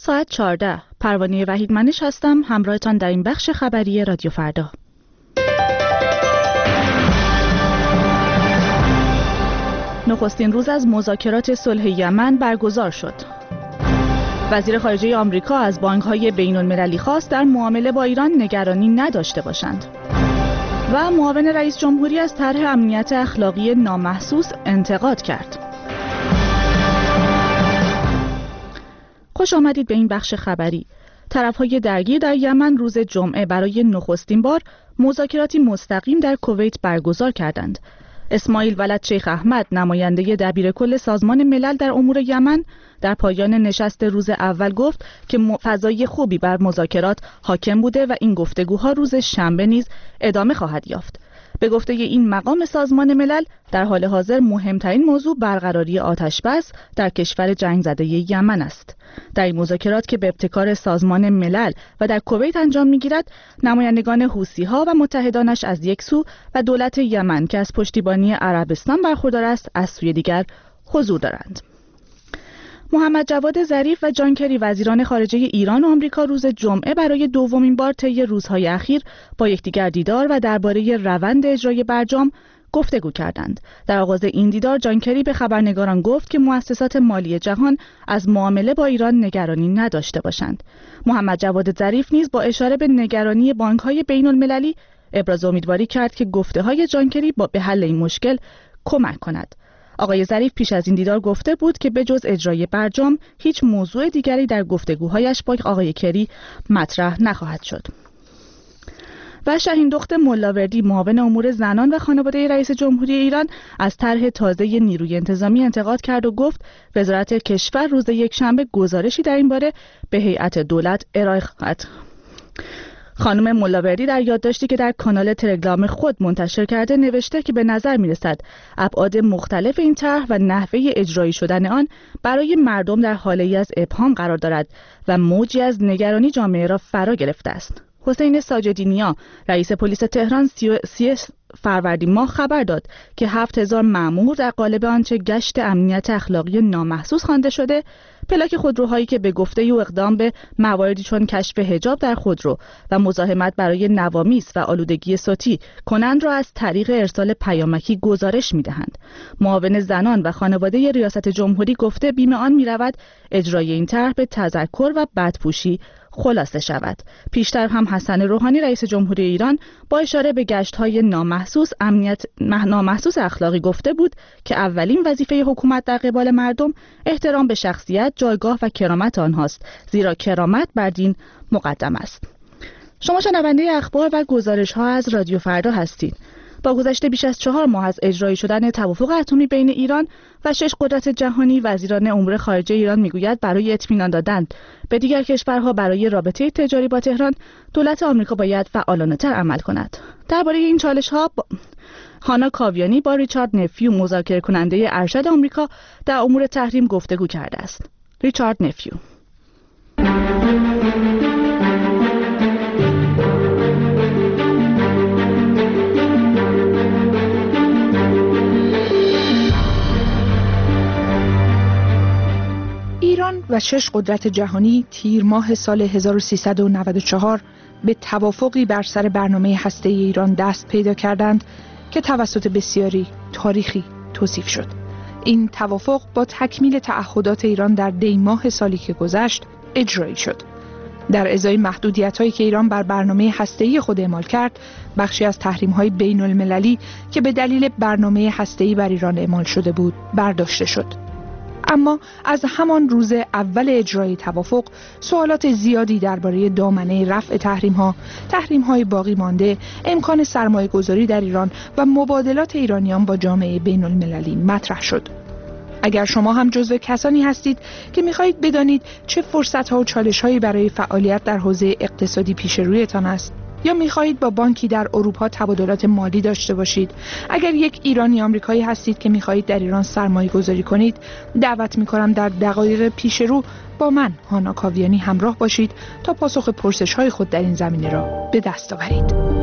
ساعت 14. پروانه وحیدمنش هستم، همراهتان در این بخش خبری رادیو فردا. نخستین روز از مذاکرات صلح یمن برگزار شد. وزیر خارجه آمریکا از بانک‌های بین‌المللی خواست در معامله با ایران نگرانی نداشته باشند. و معاون رئیس جمهوری از طرح امنیت اخلاقی نامحسوس انتقاد کرد. خوش آمدید به این بخش خبری. طرف‌های درگیر در یمن روز جمعه برای نخستین بار مذاکراتی مستقیم در کویت برگزار کردند. اسماعیل ولد شیخ احمد، نماینده دبیرکل سازمان ملل در امور یمن، در پایان نشست روز اول گفت که فضای خوبی بر مذاکرات حاکم بوده و این گفتگوها روز شنبه نیز ادامه خواهد یافت. به گفته این مقام سازمان ملل، در حال حاضر مهمترین موضوع برقراری آتش‌بس در کشور جنگ زده یمن است. در این مذاکرات که به ابتکار سازمان ملل و در کویت انجام می‌گیرد، نمایندگان حوثی‌ها و متحدانش از یک سو و دولت یمن که از پشتیبانی عربستان برخوردار است از سوی دیگر حضور دارند. محمد جواد ظریف و جان کری، وزیران خارجه ایران و آمریکا، روز جمعه برای دومین بار طی روزهای اخیر با یکدیگر دیدار و درباره روند اجرای برجام گفتگو کردند. در آغاز این دیدار جان کری به خبرنگاران گفت که مؤسسات مالی جهان از معامله با ایران نگرانی نداشته باشند. محمد جواد ظریف نیز با اشاره به نگرانی بانک‌های بین‌المللی ابراز امیدواری کرد که گفته‌های جان کری به حل این مشکل کمک کند. آقای ظریف پیش از این دیدار گفته بود که به جز اجرای برجام هیچ موضوع دیگری در گفتگوهایش با آقای کری مطرح نخواهد شد. و شاهین دخت ملاوردی، معاون امور زنان و خانواده رئیس جمهوری ایران، از طرح تازه نیروی انتظامی انتقاد کرد و گفت وزارت کشور روز یکشنبه گزارشی در این باره به هیئت دولت ارائه خواهد. خانم ملاوردی در یادداشتی که در کانال تلگرام خود منتشر کرده نوشته که به نظر می‌رسد ابعاد مختلف این طرح و نحوه اجرایی شدن آن برای مردم در حاله‌ای از ابهام قرار دارد و موجی از نگرانی جامعه را فرا گرفته است. حسین ساجدی نیا، رئیس پلیس تهران، 30 فروردین ماه خبر داد که 7000 مأمور در قالب آنچه گشت امنیت اخلاقی نامحسوس خوانده شده، پلاک خودروهایی که به گفته او اقدام به مواردی چون کشف حجاب در خودرو و مزاحمت برای نوامیس و آلودگی صوتی کنند را از طریق ارسال پیامکی گزارش می‌دهند. معاون زنان و خانواده ریاست جمهوری گفته بیم آن می‌رود اجرای این طرح به تذکر و بدپوشی خلاصه شود. پیشتر هم حسن روحانی، رئیس جمهوری ایران، با اشاره به گشت‌های نامحسوس اخلاقی گفته بود که اولین وظیفه حکومت در قبال مردم احترام به شخصیت، جایگاه و کرامت آنهاست، زیرا کرامت بر دین مقدم است. شما شنونده اخبار و گزارش‌ها از رادیو فردا هستید. با گذشت بیش از 4 ماه از اجرایی شدن توافق اتمی بین ایران و 6 قدرت جهانی، وزیران امور خارجه ایران میگوید برای اطمینان دادن به دیگر کشورها برای رابطه تجاری با تهران، دولت آمریکا باید فعالانه‌تر عمل کند. درباره این چالش‌ها هانا کاویانی با ریچارد نفیو، مذاکره کننده ارشد آمریکا در امور تحریم، گفتگو کرده است. ریچارد نفیو: ایران و 6 قدرت جهانی تیر ماه سال 1394 به توافقی بر سر برنامه هسته‌ای ایران دست پیدا کردند که توسط بسیاری تاریخی توصیف شد. این توافق با تکمیل تعهدات ایران در دی ماه سالی که گذشت اجرایی شد. در ازای محدودیت‌هایی که ایران بر برنامه هسته‌ای خود اعمال کرد، بخشی از تحریم‌های بین‌المللی که به دلیل برنامه هسته‌ای بر ایران اعمال شده بود برداشته شد. اما از همان روز اول اجرای توافق سوالات زیادی درباره دامنه رفع تحریم‌های باقی مانده، امکان سرمایه‌گذاری در ایران و مبادلات ایرانیان با جامعه بین‌المللی مطرح شد. اگر شما هم جزو کسانی هستید که می‌خواهید بدانید چه فرصت‌ها و چالش‌هایی برای فعالیت در حوزه اقتصادی پیش رویتان است، یا می‌خواهید با بانکی در اروپا تبادلات مالی داشته باشید، اگر یک ایرانی آمریکایی هستید که می‌خواهید در ایران سرمایه‌گذاری کنید، دعوت می‌کنم در دقایق پیش رو با من، هانا کاویانی، همراه باشید تا پاسخ پرسش‌های خود در این زمینه را به دست آورید.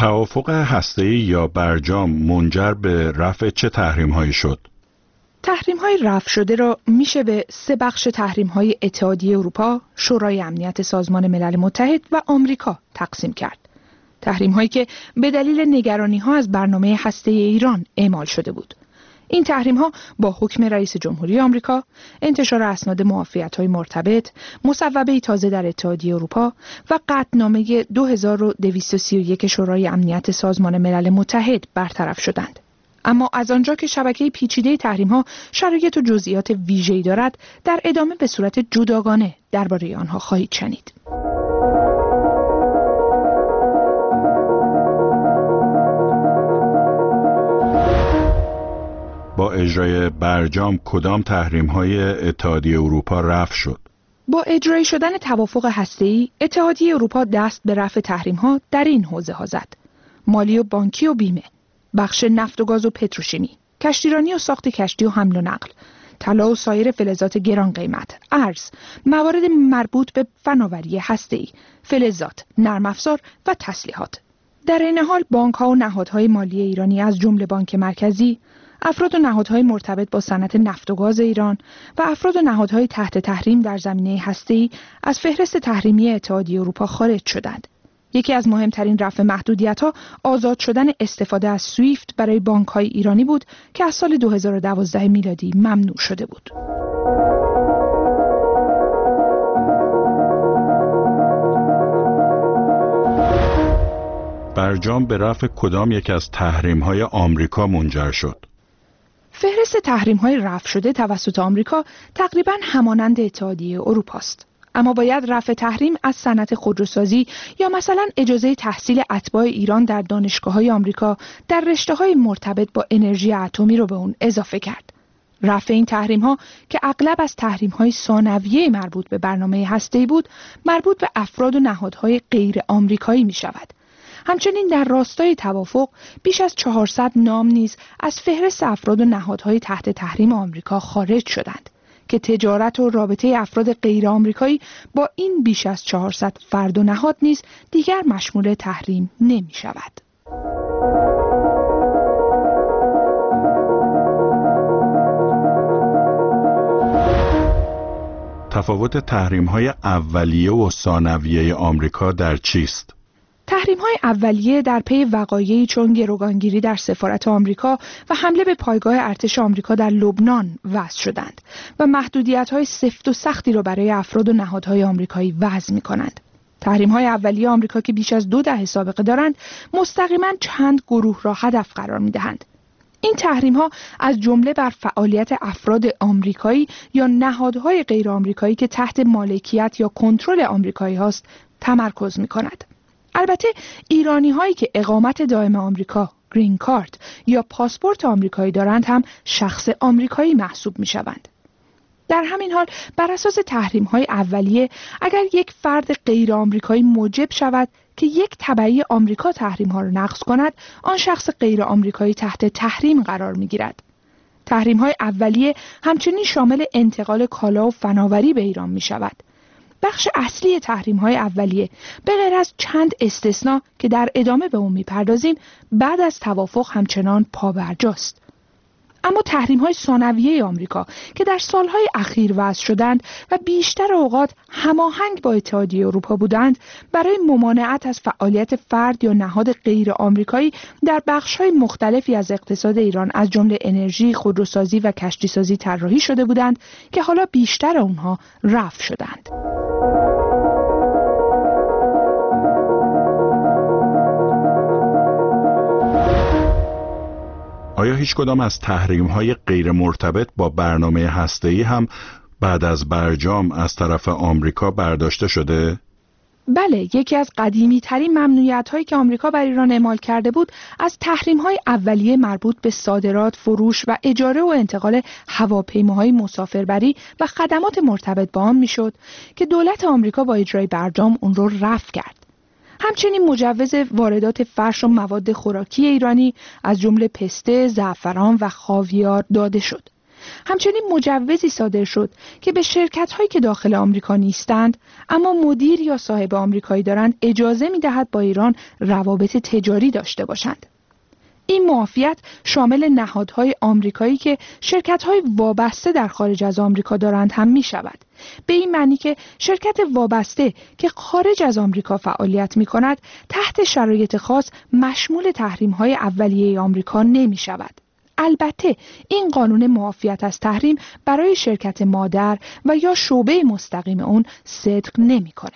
توافق هسته‌ای یا برجام منجر به رفع چه تحریم‌هایی شد؟ تحریم‌های رفع شده را میشه به 3 بخش تحریم‌های اتحادیه اروپا، شورای امنیت سازمان ملل متحد و آمریکا تقسیم کرد. تحریم‌هایی که به دلیل نگرانی‌ها از برنامه هسته‌ای ایران اعمال شده بود. این تحریم‌ها با حکم رئیس جمهوری آمریکا، انتشار اسناد معافیت‌های مرتبط، مصوبه‌ای تازه در اتحادیه اروپا و قطعنامه 2231 شورای امنیت سازمان ملل متحد برطرف شدند. اما از آنجا که شبکه پیچیده تحریم‌ها شرایط و جزئیات ویژه‌ای دارد، در ادامه به صورت جداگانه درباره آنها خواهید شنید. با اجرای برجام کدام تحریم‌های اتحادیه اروپا رفع شد؟ با اجرای شدن توافق هسته‌ای، اتحادیه اروپا دست به رفع تحریم‌ها در این حوزه‌ها زد: مالی و بانکی و بیمه، بخش نفت و گاز و پتروشیمی، کشتیرانی و ساخت کشتی و حمل و نقل، طلا و سایر فلزات گران قیمت، ارز، موارد مربوط به فناوری هسته‌ای، فلزات، نرم افزار و تسلیحات. در این حال بانک‌ها و نهادهای مالی ایرانی از جمله بانک مرکزی، افراد و نهادهای مرتبط با صنعت نفت و گاز ایران و افراد و نهادهای تحت تحریم در زمینه هسته‌ای از فهرست تحریمی اتحادیه اروپا خارج شدند. یکی از مهمترین رفع محدودیت‌ها آزاد شدن استفاده از سویفت برای بانک‌های ایرانی بود که از سال 2012 میلادی ممنوع شده بود. برجام به رفع کدام یک از تحریم‌های آمریکا منجر شد؟ فهرست تحریم‌های رفع شده توسط آمریکا تقریباً همانند اتحادیه اروپا است. اما باید رفع تحریم از صنعت خودروسازی یا مثلا اجازه تحصیل اتباع ایران در دانشگاه‌های آمریکا در رشته‌های مرتبط با انرژی اتمی رو به اون اضافه کرد. رفع این تحریم‌ها که اغلب از تحریم‌های ثانویه مربوط به برنامه هسته‌ای بود، مربوط به افراد و نهادهای غیر آمریکایی می‌شود. همچنین در راستای توافق بیش از 400 نام نیز از فهرست افراد و نهادهای تحت تحریم آمریکا خارج شدند که تجارت و رابطه افراد غیر آمریکایی با این بیش از 400 فرد و نهاد نیز دیگر مشمول تحریم نمی شود. تفاوت تحریم‌های اولیه و ثانویه آمریکا در چیست؟ تحریم‌های اولیه در پی وقایعی چون گروگانگیری در سفارت آمریکا و حمله به پایگاه ارتش آمریکا در لبنان وضع شدند و محدودیت‌های سفت و سختی را برای افراد و نهادهای آمریکایی وضع می‌کنند. تحریم‌های اولیه آمریکا که بیش از 2 دهه سابقه دارند، مستقیما چند گروه را هدف قرار می‌دهند. این تحریم‌ها از جمله بر فعالیت افراد آمریکایی یا نهادهای غیر آمریکایی که تحت مالکیت یا کنترل آمریکایی هاست تمرکز می‌کند. البته ایرانی هایی که اقامت دائم آمریکا، گرین کارت یا پاسپورت آمریکایی دارند هم شخص آمریکایی محسوب می شوند. در همین حال بر اساس تحریم های اولیه، اگر یک فرد غیر آمریکایی موجب شود که یک تبعی آمریکا تحریم ها را نقض کند، آن شخص غیر آمریکایی تحت تحریم قرار می گیرد. تحریم های اولیه همچنین شامل انتقال کالا و فناوری به ایران می شود. بخش اصلی تحریم‌های اولیه به غیر از چند استثناء که در ادامه به اون می‌پردازیم، بعد از توافق همچنان پابرجاست. اما تحریم‌های ثانویه آمریکا که در سالهای اخیر وضع شدند و بیشتر اوقات هماهنگ با اتحادیه اروپا بودند، برای ممانعت از فعالیت فرد یا نهاد غیر آمریکایی در بخش‌های مختلفی از اقتصاد ایران از جمله انرژی، خودروسازی و کشتیسازی طراحی شده بودند که حالا بیشتر آنها رفع شدند. آیا هیچ کدام از تحریم‌های غیر مرتبط با برنامه هسته‌ای هم بعد از برجام از طرف آمریکا برداشته شده؟ بله، یکی از قدیمی‌ترین ممنوعیت‌هایی که آمریکا بر ایران اعمال کرده بود، از تحریم‌های اولیه مربوط به صادرات، فروش و اجاره و انتقال هواپیماهای مسافربری و خدمات مرتبط با آن میشد که دولت آمریکا با اجرای برجام اون رو رفع کرد. همچنین مجوز واردات فرش و مواد خوراکی ایرانی از جمله پسته، زعفران و خاویار داده شد. همچنین مجوزی صادر شد که به شرکت‌هایی که داخل آمریکا نیستند اما مدیر یا صاحب آمریکایی دارند اجازه می‌دهد با ایران روابط تجاری داشته باشند. این معافیت شامل نهادهای آمریکایی که شرکت‌های وابسته در خارج از آمریکا دارند هم می‌شود. به این معنی که شرکت وابسته که خارج از آمریکا فعالیت می‌کند تحت شرایط خاص مشمول تحریم‌های اولیه آمریکا نمی‌شود. البته این قانون معافیت از تحریم برای شرکت مادر و یا شعبه مستقیم اون صدق نمی‌کنه.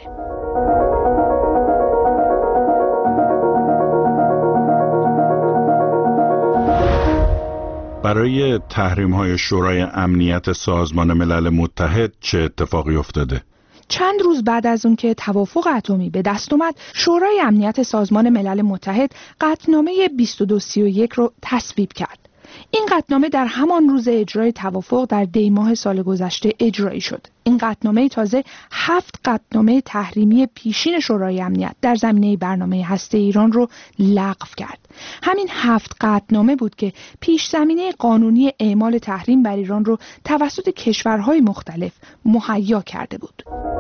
برای تحریم‌های شورای امنیت سازمان ملل متحد چه اتفاقی افتاده؟ چند روز بعد از اون که توافق اتمی به دست اومد، شورای امنیت سازمان ملل متحد قطعنامه 2231 رو تصویب کرد. این قطعنامه در همان روز اجرای توافق در دی ماه سال گذشته اجرایی شد. این قطعنامه تازه 7 قطعنامه تحریمی پیشین شورای امنیت در زمینه برنامه هسته ایران رو لغو کرد. همین 7 قطعنامه بود که پیش زمینه قانونی اعمال تحریم بر ایران رو توسط کشورهای مختلف مهیا کرده بود.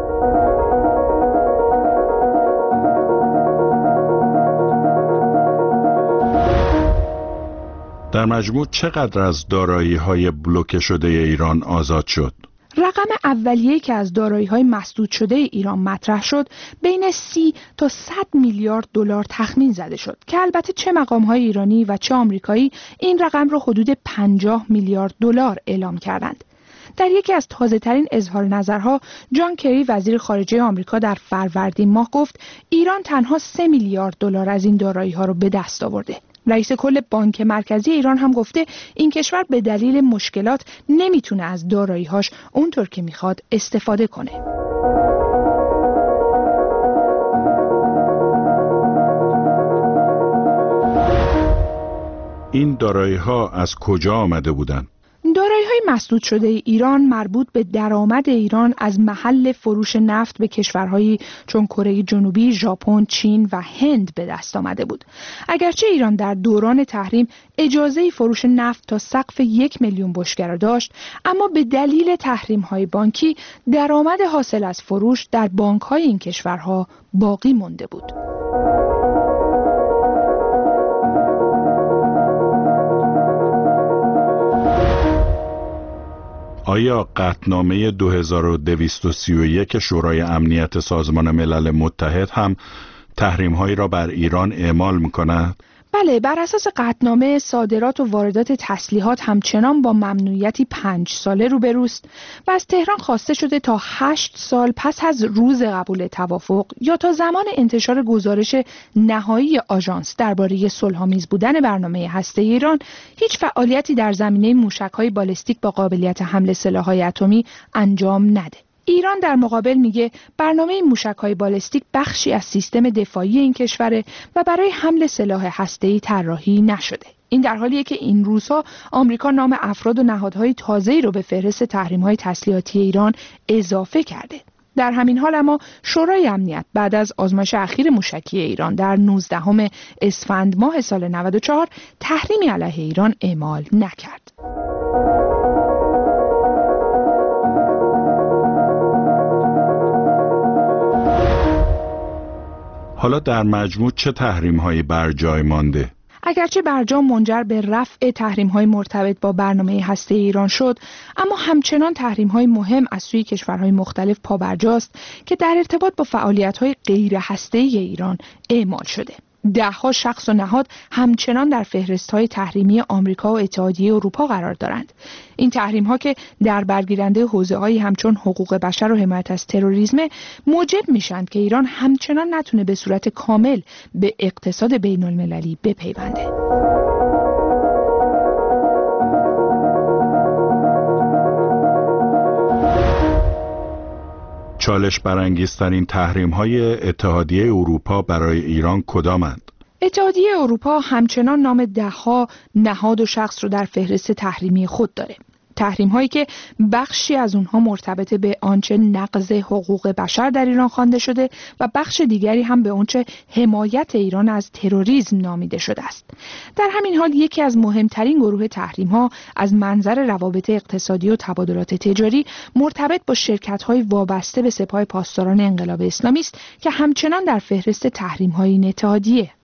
در مجموع چقدر از دارایی‌های بلوکه شده ایران آزاد شد؟ رقم اولیه‌ای که از دارایی‌های مسدود شده ایران مطرح شد بین 30 تا 100 میلیارد دلار تخمین زده شد که البته چه مقام‌های ایرانی و چه آمریکایی این رقم را حدود 50 میلیارد دلار اعلام کردند. در یکی از تازه‌ترین اظهار نظرها جان کری وزیر خارجه آمریکا در فروردین ماه گفت ایران تنها 3 میلیارد دلار از این دارایی‌ها را به دست آورده. رئیس کل بانک مرکزی ایران هم گفته این کشور به دلیل مشکلات نمیتونه از دارایی‌هاش اونطور که میخواد استفاده کنه. این دارایی‌ها از کجا آمده بودند؟ دارایی‌های مسدود شده ایران مربوط به درآمد ایران از محل فروش نفت به کشورهایی چون کره جنوبی، ژاپن، چین و هند به دست آمده بود. اگرچه ایران در دوران تحریم اجازه فروش نفت تا سقف 1 میلیون بشکه را داشت، اما به دلیل تحریم‌های بانکی درآمد حاصل از فروش در بانک‌های این کشورها باقی مانده بود. آیا قطعنامه 2231 شورای امنیت سازمان ملل متحد هم تحریم‌هایی را بر ایران اعمال می‌کند؟ بله، بر اساس قطعنامه صادرات و واردات تسلیحات همچنان با ممنوعیتی 5 ساله روبروست و از تهران خواسته شده تا 8 سال پس از روز قبول توافق یا تا زمان انتشار گزارش نهایی آژانس درباره صلح‌آمیز بودن برنامه هسته ایران هیچ فعالیتی در زمینه موشک‌های بالستیک با قابلیت حمل سلاح‌های اتمی انجام نده. ایران در مقابل میگه برنامه موشک‌های بالستیک بخشی از سیستم دفاعی این کشوره و برای حمل سلاح هسته‌ای طراحی نشده. این در حالیه که این روزها آمریکا نام افراد و نهادهای تازه‌ای رو به فهرست تحریم‌های تسلیحاتی ایران اضافه کرده. در همین حال اما شورای امنیت بعد از آزمایش اخیر موشکی ایران در 19 اسفند ماه سال 94 تحریمی علیه ایران اعمال نکرد. حالا در مجموع چه تحریم‌هایی بر جای مانده؟ اگرچه برجام منجر به رفع تحریم‌های مرتبط با برنامه هسته ایران شد، اما همچنان تحریم‌های مهم از سوی کشورهای مختلف پابرجاست که در ارتباط با فعالیت‌های غیر هسته‌ای ایران اعمال شده. ده‌ها شخص و نهاد همچنان در فهرست‌های تحریمی آمریکا و اتحادیه اروپا قرار دارند. این تحریم‌ها که در برگیرنده حوزه‌هایی همچون حقوق بشر و حمایت از تروریسم موجب میشن که ایران همچنان نتونه به صورت کامل به اقتصاد بین‌المللی بپیونده. چالش برانگیزترین تحریم‌های اتحادیه اروپا برای ایران کدامند؟ اتحادیه اروپا همچنان نام ده‌ها نهاد و شخص رو در فهرست تحریمی خود داره. تحریم هایی که بخشی از اونها مرتبط به آنچه نقض حقوق بشر در ایران خوانده شده و بخش دیگری هم به آنچه حمایت ایران از تروریسم نامیده شده است. در همین حال یکی از مهمترین گروه تحریم ها از منظر روابط اقتصادی و تبادلات تجاری مرتبط با شرکت های وابسته به سپاه پاسداران انقلاب اسلامی است که همچنان در فهرست تحریم های این اتحادیه.